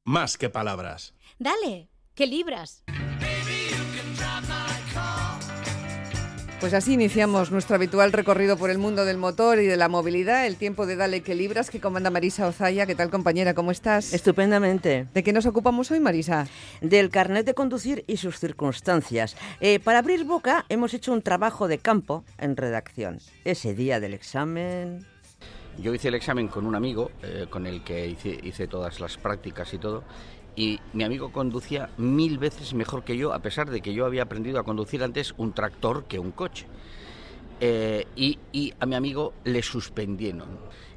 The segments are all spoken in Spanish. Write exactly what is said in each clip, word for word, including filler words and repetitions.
Más que palabras. Dale, que libras. Pues así iniciamos nuestro habitual recorrido por el mundo del motor y de la movilidad, el tiempo de Dale que libras que comanda Marisa Ozaya. ¿Qué tal, compañera? ¿Cómo estás? Estupendamente. ¿De qué nos ocupamos hoy, Marisa? Del carnet de conducir y sus circunstancias. Eh, para abrir boca hemos hecho un trabajo de campo en redacción. Ese día del examen... Yo hice el examen con un amigo, eh, con el que hice, hice todas las prácticas y todo, y mi amigo conducía mil veces mejor que yo, a pesar de que yo había aprendido a conducir antes un tractor que un coche. Eh, y, y a mi amigo le suspendieron.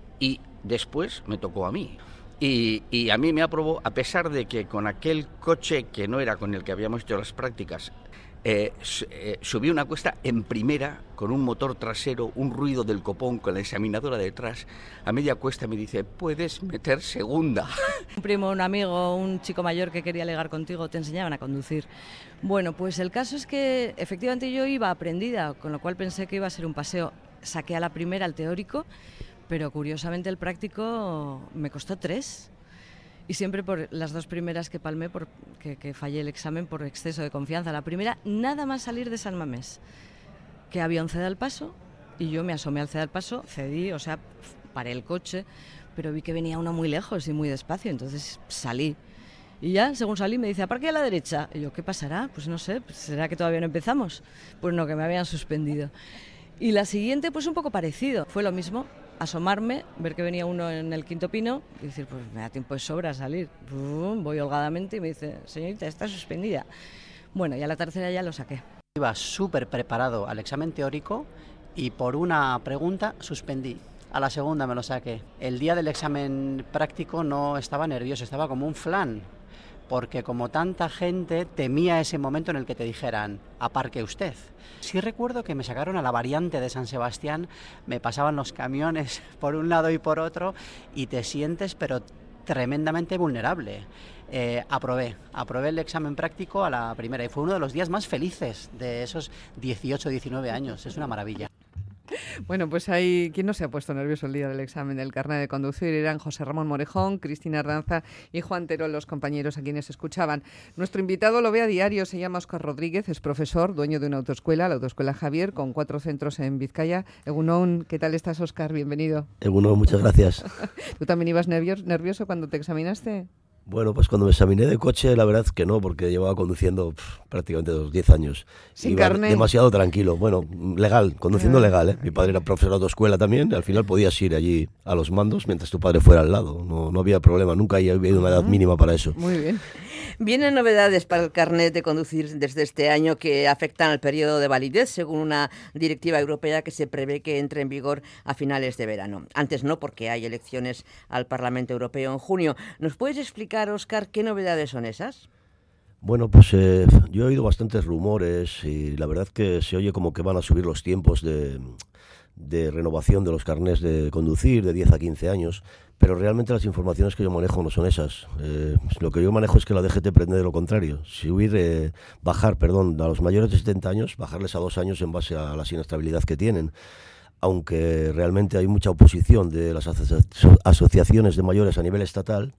Y después me tocó a mí. Y, y a mí me aprobó, a pesar de que con aquel coche que no era con el que habíamos hecho las prácticas, Eh, eh, subí una cuesta en primera con un motor trasero, un ruido del copón con la examinadora detrás. A media cuesta me dice, puedes meter segunda. Un primo, un amigo, un chico mayor que quería ligar contigo, te enseñaban a conducir. Bueno, pues el caso es que efectivamente yo iba aprendida, con lo cual pensé que iba a ser un paseo. Saqué a la primera el teórico, pero curiosamente el práctico me costó tres. Y siempre por las dos primeras que palmé, por, que, que fallé el examen por exceso de confianza. La primera, nada más salir de San Mamés, que había un ceda al paso, y yo me asomé al ceda al paso, cedí, o sea, paré el coche, pero vi que venía uno muy lejos y muy despacio, entonces salí. Y ya, según salí, me dice, aparque a la derecha. Y yo, ¿qué pasará? Pues no sé, pues ¿será que todavía no empezamos? Pues no, que me habían suspendido. Y la siguiente, pues un poco parecido, fue lo mismo. Asomarme, ver que venía uno en el quinto pino y decir, pues me da tiempo de sobra a salir. Voy holgadamente y me dice, señorita, está suspendida. Bueno, y a la tercera ya lo saqué. Iba súper preparado al examen teórico y por una pregunta suspendí. A la segunda me lo saqué. El día del examen práctico no estaba nervioso, estaba como un flan. Porque como tanta gente temía ese momento en el que te dijeran, aparque usted. Sí recuerdo que me sacaron a la variante de San Sebastián, me pasaban los camiones por un lado y por otro y te sientes pero tremendamente vulnerable. Eh, aprobé, aprobé el examen práctico a la primera y fue uno de los días más felices de esos dieciocho, diecinueve años, es una maravilla. Bueno, pues ahí, ¿quién no se ha puesto nervioso el día del examen del carnet de conducir? Eran José Ramón Morejón, Cristina Ardanza y Juan Terol, los compañeros a quienes escuchaban. Nuestro invitado lo ve a diario, se llama Óscar Rodríguez, es profesor, dueño de una autoescuela, la Autoescuela Javier, con cuatro centros en Vizcaya. Egunon, ¿qué tal estás, Óscar? Bienvenido. Egunon, muchas gracias. ¿Tú también ibas nervioso, nervioso cuando te examinaste? Bueno, pues cuando me examiné de coche, la verdad es que no, porque llevaba conduciendo pff, prácticamente los diez años. Sin Iba carnet. Demasiado tranquilo. Bueno, legal, conduciendo legal, ¿eh? Mi padre era profesor de autoescuela también, y al final podías ir allí a los mandos mientras tu padre fuera al lado. No, no había problema, nunca había habido una edad mínima para eso. Muy bien. Vienen novedades para el carnet de conducir desde este año que afectan al periodo de validez, según una directiva europea que se prevé que entre en vigor a finales de verano. Antes no, porque hay elecciones al Parlamento Europeo en junio. ¿Nos puedes explicar, Óscar, qué novedades son esas? Bueno, pues eh, yo he oído bastantes rumores y la verdad que se oye como que van a subir los tiempos de, de renovación de los carnés de conducir de diez a quince años, pero realmente las informaciones que yo manejo no son esas. Eh, lo que yo manejo es que la D G T pretende lo contrario, subir, eh, bajar, perdón, a los mayores de setenta años, bajarles a dos años en base a la inestabilidad que tienen. Aunque realmente hay mucha oposición de las aso- asociaciones de mayores a nivel estatal,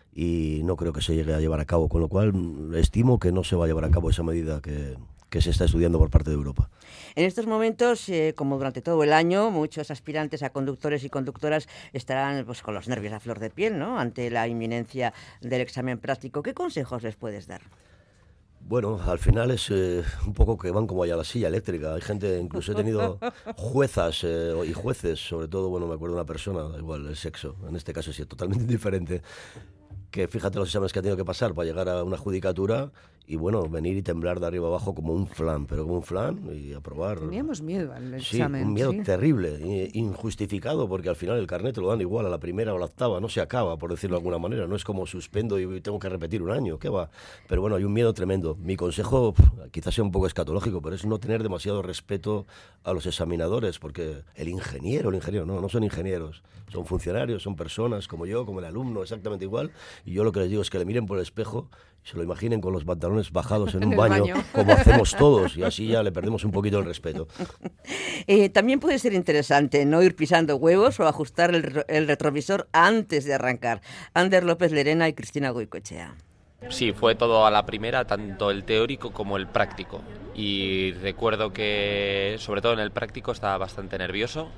y no creo que se llegue a llevar a cabo, con lo cual estimo que no se va a llevar a cabo esa medida que, que se está estudiando por parte de Europa. En estos momentos, eh, como durante todo el año, muchos aspirantes a conductores y conductoras estarán pues, con los nervios a flor de piel, ¿no?, ante la inminencia del examen práctico. ¿Qué consejos les puedes dar? Bueno, al final es eh, un poco que van como allá a la silla eléctrica. Hay gente, incluso he tenido juezas eh, y jueces, sobre todo, bueno, me acuerdo de una persona, da igual el sexo, en este caso sí es totalmente diferente, que fíjate los exámenes que ha tenido que pasar para llegar a una judicatura y bueno, venir y temblar de arriba abajo como un flan, pero como un flan y aprobar. Teníamos miedo al Sí, examen. un miedo sí. terrible, eh, injustificado, porque al final el carnet te lo dan igual a la primera o a la octava, no se acaba, por decirlo de alguna manera, no es como suspendo y tengo que repetir un año, ¿qué va? Pero bueno, hay un miedo tremendo. Mi consejo, pf, quizás sea un poco escatológico, pero es no tener demasiado respeto a los examinadores, porque el ingeniero, el ingeniero, no, no son ingenieros, son funcionarios, son personas como yo, como el alumno, exactamente igual, y yo lo que les digo es que le miren por el espejo Se lo imaginen con los pantalones bajados en En un el baño, baño. como hacemos todos, y así ya le perdemos un poquito el respeto. Eh, también puede ser interesante no ir pisando huevos o ajustar el, retro- el retrovisor antes de arrancar. Ander López Lerena y Cristina Goicoechea. Sí, fue todo a la primera, tanto el teórico como el práctico. Y recuerdo que, sobre todo en el práctico, estaba bastante nervioso.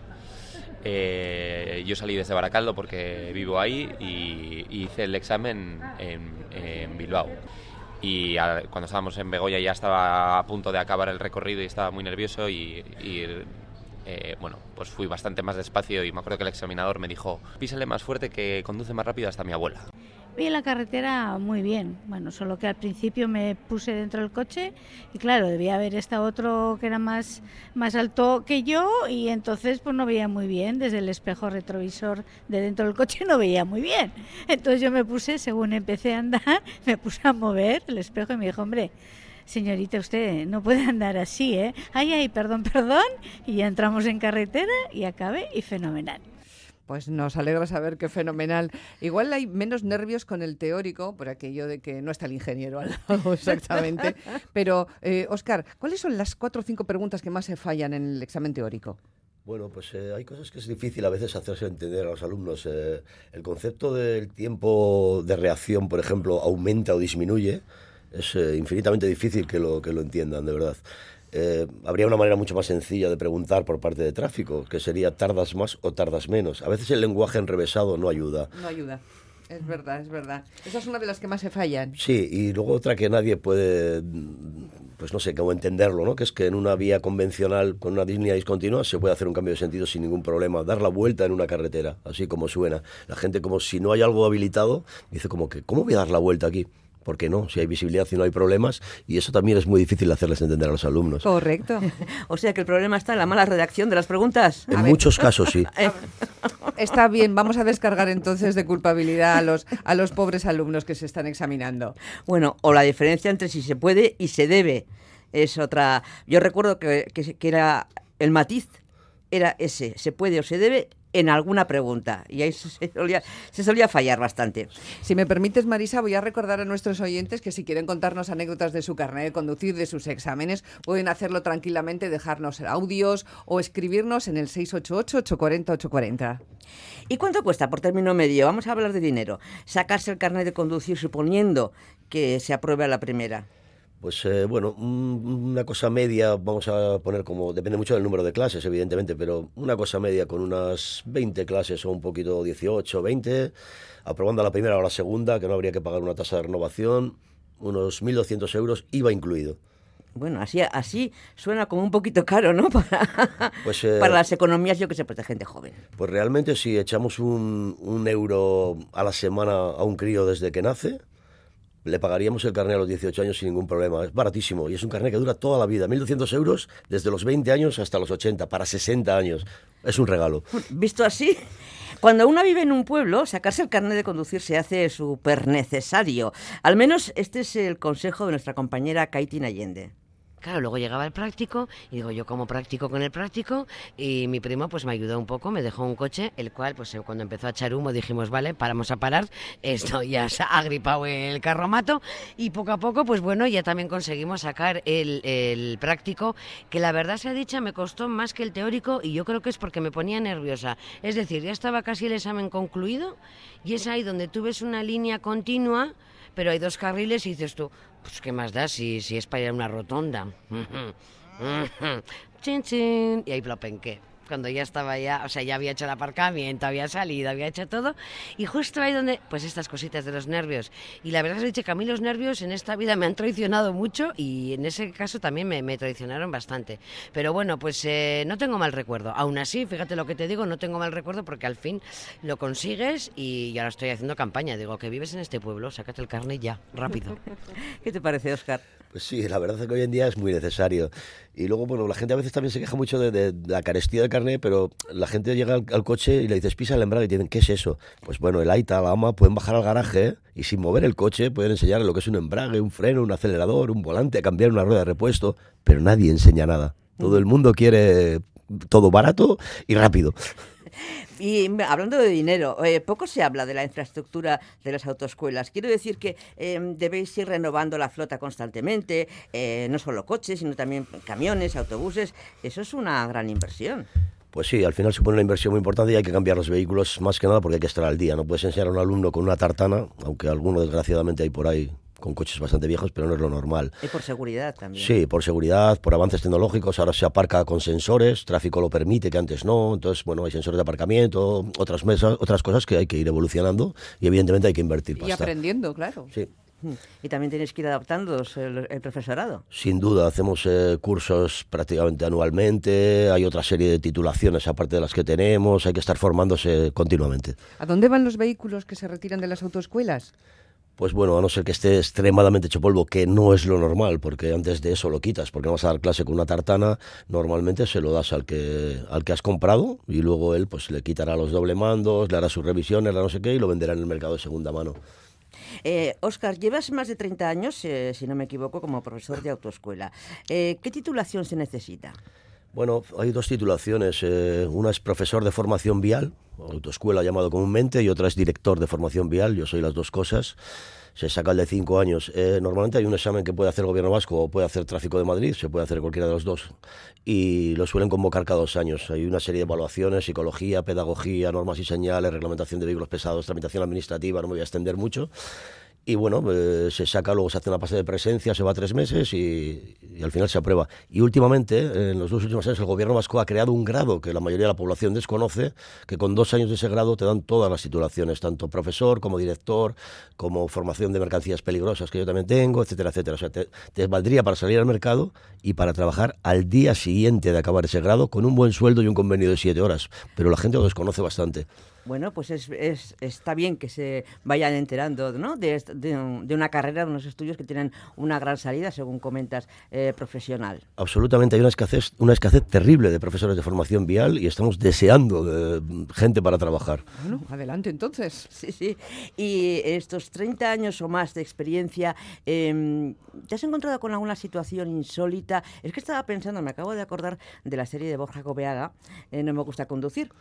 Eh, yo salí desde Baracaldo porque vivo ahí y, y hice el examen en, en Bilbao. Y a, cuando estábamos en Begoña ya estaba a punto de acabar el recorrido y estaba muy nervioso y... y Eh, bueno, pues fui bastante más despacio y me acuerdo que el examinador me dijo: písale más fuerte que conduce más rápido hasta mi abuela. Vi la carretera muy bien, bueno, solo que al principio me puse dentro del coche y claro, debía haber estado otro que era más, más alto que yo y entonces pues no veía muy bien, desde el espejo retrovisor de dentro del coche no veía muy bien. Entonces yo me puse, según empecé a andar, me puse a mover el espejo y me dijo: hombre, señorita, usted no puede andar así, ¿eh? Ay, ay, perdón, perdón. Y ya entramos en carretera y acabé y fenomenal. Pues nos alegra saber qué fenomenal. Igual hay menos nervios con el teórico, por aquello de que no está el ingeniero al lado exactamente. Pero, eh, Óscar, ¿cuáles son las cuatro o cinco preguntas que más se fallan en el examen teórico? Bueno, pues eh, hay cosas que es difícil a veces hacerse entender a los alumnos. Eh, el concepto del tiempo de reacción, por ejemplo, aumenta o disminuye. Es eh, infinitamente difícil que lo, que lo entiendan, de verdad. Eh, habría una manera mucho más sencilla de preguntar por parte de tráfico, que sería ¿tardas más o tardas menos? A veces el lenguaje enrevesado no ayuda. No ayuda. Es verdad, es verdad. Esa es una de las que más se fallan. Sí, y luego otra que nadie puede, pues no sé, cómo entenderlo, ¿no? Que es que en una vía convencional, con una línea discontinua, se puede hacer un cambio de sentido sin ningún problema, dar la vuelta en una carretera, así como suena. La gente, como si no hay algo habilitado, dice como que, ¿cómo voy a dar la vuelta aquí? ¿Por qué no? Si hay visibilidad y no hay problemas, y eso también es muy difícil hacerles entender a los alumnos. Correcto. O sea que el problema está en la mala redacción de las preguntas. En muchos casos, sí. Está bien, vamos a descargar entonces de culpabilidad a los, a los pobres alumnos que se están examinando. Bueno, o la diferencia entre si se puede y se debe es otra. Yo recuerdo que, que, que era el matiz, era ese, se puede o se debe en alguna pregunta, y ahí se solía, se solía fallar bastante. Si me permites, Marisa, voy a recordar a nuestros oyentes que si quieren contarnos anécdotas de su carnet de conducir, de sus exámenes, pueden hacerlo tranquilamente, dejarnos audios o escribirnos en el seis ocho ocho, ocho cuatro cero, ocho cuatro cero. ¿Y cuánto cuesta por término medio? Vamos a hablar de dinero. Sacarse el carnet de conducir suponiendo que se apruebe a la primera. Pues eh, bueno, una cosa media, vamos a poner como, depende mucho del número de clases, evidentemente, pero una cosa media con unas veinte clases o un poquito dieciocho, veinte, aprobando a la primera o a la segunda, que no habría que pagar una tasa de renovación, unos mil doscientos euros, I V A incluido. Bueno, así, así suena como un poquito caro, ¿no? Para, pues, eh, para las economías, yo que sé, pues de gente joven. Pues realmente si echamos un, un euro a la semana a un crío desde que nace, le pagaríamos el carnet a los dieciocho años sin ningún problema. Es baratísimo y es un carnet que dura toda la vida. mil doscientos euros desde los veinte años hasta los ochenta, para sesenta años. Es un regalo. Visto así, cuando uno vive en un pueblo, sacarse el carnet de conducir se hace súper necesario. Al menos este es el consejo de nuestra compañera Kaitin Allende. Claro, luego llegaba el práctico y digo, yo como práctico con el práctico, y mi primo pues me ayudó un poco, me dejó un coche, el cual pues cuando empezó a echar humo dijimos, vale, paramos a parar, esto ya se ha agripado el carromato, y poco a poco pues bueno, ya también conseguimos sacar el, el práctico, que la verdad sea dicha me costó más que el teórico, y yo creo que es porque me ponía nerviosa, es decir, ya estaba casi el examen concluido y es ahí donde tú ves una línea continua, pero hay dos carriles y dices tú, pues qué más da si, si es para ir a una rotonda. Chin, chin. Y ahí lo penqué. Cuando ya estaba ya, o sea, ya había hecho el aparcamiento, había salido, había hecho todo, y justo ahí donde, pues estas cositas de los nervios. Y la verdad es que a mí los nervios en esta vida me han traicionado mucho, y en ese caso también me, me traicionaron bastante. Pero bueno, pues eh, no tengo mal recuerdo. Aún así, fíjate lo que te digo, no tengo mal recuerdo porque al fin lo consigues, y ahora estoy haciendo campaña. Digo, que vives en este pueblo, sácate el carnet ya, rápido. ¿Qué te parece, Óscar? Pues sí, la verdad es que hoy en día es muy necesario. Y luego, bueno, la gente a veces también se queja mucho de, de, de la carestía del carnet, pero la gente llega al, al coche y le dices, pisa el embrague, y dicen, ¿qué es eso? Pues bueno, el Aita, la ama, pueden bajar al garaje, ¿eh? Y sin mover el coche pueden enseñarle lo que es un embrague, un freno, un acelerador, un volante, cambiar una rueda de repuesto, pero nadie enseña nada. Todo el mundo quiere todo barato y rápido. Y hablando de dinero, eh, poco se habla de la infraestructura de las autoescuelas. Quiero decir que eh, debéis ir renovando la flota constantemente, eh, no solo coches, sino también camiones, autobuses. Eso es una gran inversión. Pues sí, al final supone una inversión muy importante y hay que cambiar los vehículos más que nada porque hay que estar al día. No puedes enseñar a un alumno con una tartana, aunque alguno desgraciadamente hay por ahí con coches bastante viejos, pero no es lo normal. Y por seguridad también. Sí, por seguridad, por avances tecnológicos. Ahora se aparca con sensores, tráfico lo permite, que antes no. Entonces, bueno, hay sensores de aparcamiento, otras mesas, otras cosas que hay que ir evolucionando y evidentemente hay que invertir pasta. Y aprendiendo, claro. Sí. Y también tenéis que ir adaptando el, el profesorado. Sin duda, hacemos eh, cursos prácticamente anualmente, hay otra serie de titulaciones aparte de las que tenemos, hay que estar formándose continuamente. ¿A dónde van los vehículos que se retiran de las autoescuelas? Pues bueno, a no ser que esté extremadamente hecho polvo, que no es lo normal, porque antes de eso lo quitas, porque no vas a dar clase con una tartana, normalmente se lo das al que al que has comprado y luego él pues le quitará los doble mandos, le hará sus revisiones, la no sé qué, y lo venderá en el mercado de segunda mano. Eh, Óscar, llevas más de treinta años, eh, si no me equivoco, como profesor de autoescuela. Eh, ¿Qué titulación se necesita? Bueno, hay dos titulaciones. Eh, una es profesor de formación vial, autoescuela llamado comúnmente, y otra es director de formación vial. Yo soy las dos cosas. Se saca el de cinco años. Eh, normalmente hay un examen que puede hacer el Gobierno Vasco o puede hacer Tráfico de Madrid, se puede hacer cualquiera de los dos. Y lo suelen convocar cada dos años. Hay una serie de evaluaciones, psicología, pedagogía, normas y señales, reglamentación de vehículos pesados, tramitación administrativa, no me voy a extender mucho. Y bueno, eh, se saca, luego se hace una fase de presencia, se va tres meses y, y al final se aprueba. Y últimamente, en los dos últimos años, el Gobierno Vasco ha creado un grado que la mayoría de la población desconoce, que con dos años de ese grado te dan todas las titulaciones, tanto profesor como director, como formación de mercancías peligrosas, que yo también tengo, etcétera, etcétera. O sea, te, te valdría para salir al mercado y para trabajar al día siguiente de acabar ese grado con un buen sueldo y un convenio de siete horas. Pero la gente lo desconoce bastante. Bueno, pues es, es, está bien que se vayan enterando, ¿no? de, de, de una carrera, de unos estudios que tienen una gran salida, según comentas, eh, profesional. Absolutamente, hay una escasez, una escasez terrible de profesores de formación vial y estamos deseando de gente para trabajar. Bueno, adelante entonces. Sí, sí. Y estos treinta años o más de experiencia, eh, ¿te has encontrado con alguna situación insólita? Es que estaba pensando, me acabo de acordar de la serie de Borja Coveaga, eh, No me gusta conducir,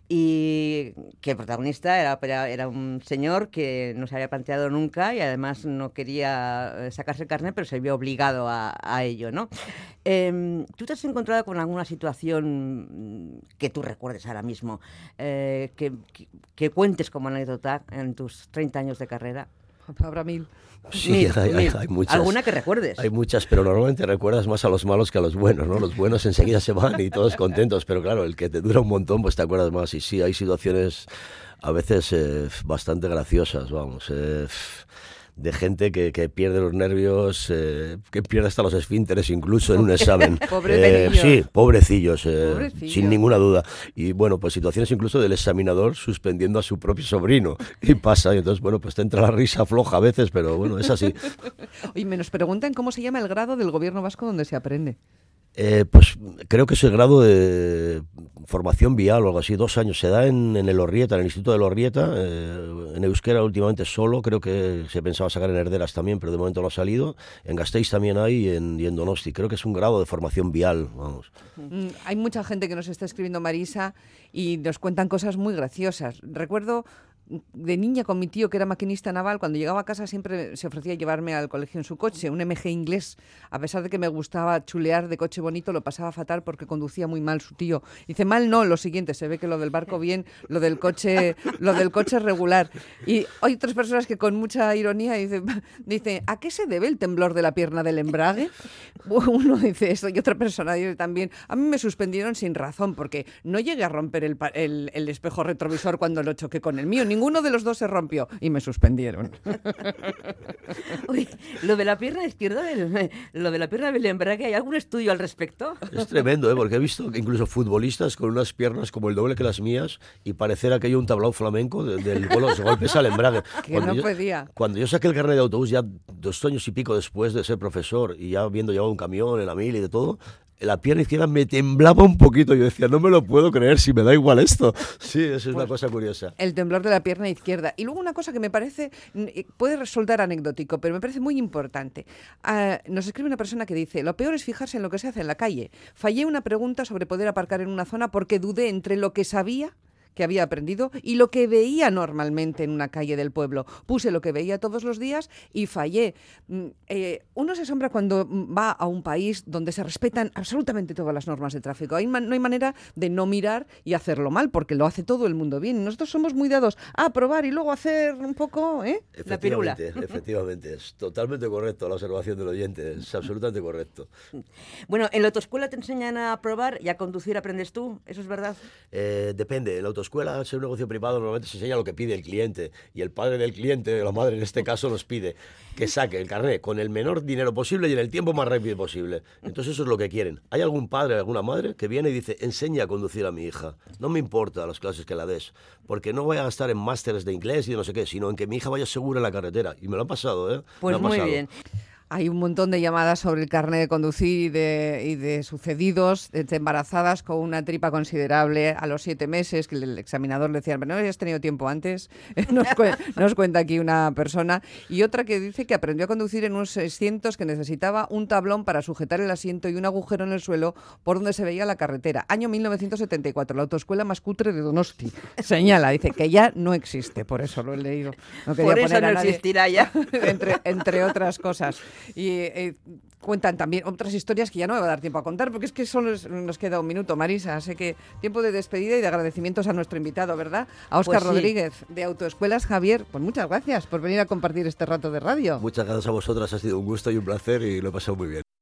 y que el protagonista era, era, era un señor que no se había planteado nunca y además no quería sacarse el carnet, pero se vio obligado a, a ello, ¿no? Eh, ¿Tú te has encontrado con alguna situación que tú recuerdes ahora mismo, eh, que, que, que cuentes como anécdota en tus treinta años de carrera? Habrá mil. Sí, mil, hay, mil. hay, hay muchas. ¿Alguna que recuerdes? Hay muchas, pero normalmente recuerdas más a los malos que a los buenos, ¿no? Los buenos enseguida se van y todos contentos, pero claro, el que te dura un montón, pues te acuerdas más. Y sí, hay situaciones a veces eh, bastante graciosas, vamos. Eh, de gente que, que pierde los nervios, eh, que pierde hasta los esfínteres incluso en un examen. eh, sí, pobrecillos, eh, pobrecillos, sin ninguna duda. Y bueno, pues situaciones incluso del examinador suspendiendo a su propio sobrino. Y pasa, y entonces, bueno, pues te entra la risa floja a veces, pero bueno, es así. Oye, me nos preguntan cómo se llama el grado del Gobierno Vasco donde se aprende. Eh, pues creo que es el grado de formación vial o algo así, dos años. Se da en, en el Orrieta, en el Instituto del Orrieta, eh, en euskera últimamente solo, creo que se pensaba sacar en Herderas también, pero de momento no ha salido. En Gasteiz también hay y en, y en Donosti. Creo que es un grado de formación vial, vamos. Mm, hay mucha gente que nos está escribiendo, Marisa, y nos cuentan cosas muy graciosas. Recuerdo de niña con mi tío, que era maquinista naval, cuando llegaba a casa siempre se ofrecía llevarme al colegio en su coche, un M G inglés. A pesar de que me gustaba chulear de coche bonito, lo pasaba fatal porque conducía muy mal su tío. Dice, mal no, lo siguiente, se ve que lo del barco bien, lo del coche, lo del coche regular. Y hay otras personas que con mucha ironía dicen, dice, ¿a qué se debe el temblor de la pierna del embrague? Uno dice eso y otra persona dice también, a mí me suspendieron sin razón porque no llegué a romper el, el, el espejo retrovisor cuando lo choqué con el mío. Ninguno de los dos se rompió y me suspendieron. Uy, lo de la pierna izquierda, del, lo de la pierna del embrague, ¿hay algún estudio al respecto? Es tremendo, ¿eh? Porque he visto que incluso futbolistas con unas piernas como el doble que las mías y parecer aquello un tablao flamenco del de, de los golpes al embrague. Que cuando no yo, podía. Cuando yo saqué el carnet de autobús ya dos años y pico después de ser profesor y ya habiendo llevado un camión en la mil y de todo, la pierna izquierda me temblaba un poquito. Yo decía, no me lo puedo creer, si me da igual esto. Sí, eso es pues una cosa curiosa. El temblor de la pierna izquierda. Y luego una cosa que me parece, puede resultar anecdótico, pero me parece muy importante. Uh, nos escribe una persona que dice, lo peor es fijarse en lo que se hace en la calle. Fallé una pregunta sobre poder aparcar en una zona porque dudé entre lo que sabía, que había aprendido y lo que veía normalmente en una calle del pueblo. Puse lo que veía todos los días y fallé. Mm, eh, uno se asombra cuando va a un país donde se respetan absolutamente todas las normas de tráfico. Hay man- no hay manera de no mirar y hacerlo mal, porque lo hace todo el mundo bien. Y nosotros somos muy dados a probar y luego hacer un poco, ¿eh? La pirula. Efectivamente, efectivamente, es totalmente correcto la observación del oyente, es absolutamente correcto. Bueno, en la autoescuela te enseñan a probar y a conducir aprendes tú, ¿eso es verdad? Eh, depende, en la autoescuela, al ser un negocio privado, normalmente se enseña lo que pide el cliente y el padre del cliente, o la madre en este caso, nos pide que saque el carnet con el menor dinero posible y en el tiempo más rápido posible. Entonces eso es lo que quieren. ¿Hay algún padre, alguna madre que viene y dice, enseña a conducir a mi hija? No me importa las clases que la des, porque no voy a gastar en másteres de inglés y de no sé qué, sino en que mi hija vaya segura en la carretera. Y me lo ha pasado, ¿eh? Pues Me ha muy pasado. bien. Hay un montón de llamadas sobre el carnet de conducir y de, y de sucedidos, de embarazadas con una tripa considerable a los siete meses, que el examinador le decía, pero no habías tenido tiempo antes, nos, cuen- nos cuenta aquí una persona, y otra que dice que aprendió a conducir en unos seiscientos, que necesitaba un tablón para sujetar el asiento y un agujero en el suelo por donde se veía la carretera. Año mil novecientos setenta y cuatro, la autoescuela más cutre de Donosti. Señala, dice que ya no existe, por eso lo he leído. No quería Por eso poner a no nadie- existirá ya. entre, entre otras cosas. Y eh, cuentan también otras historias que ya no me va a dar tiempo a contar, porque es que solo es- nos queda un minuto, Marisa. Así que tiempo de despedida y de agradecimientos a nuestro invitado, ¿verdad? A Óscar Pues sí. Rodríguez, de Autoescuelas Javier. Pues muchas gracias por venir a compartir este rato de radio. Muchas gracias a vosotras, ha sido un gusto y un placer y lo he pasado muy bien.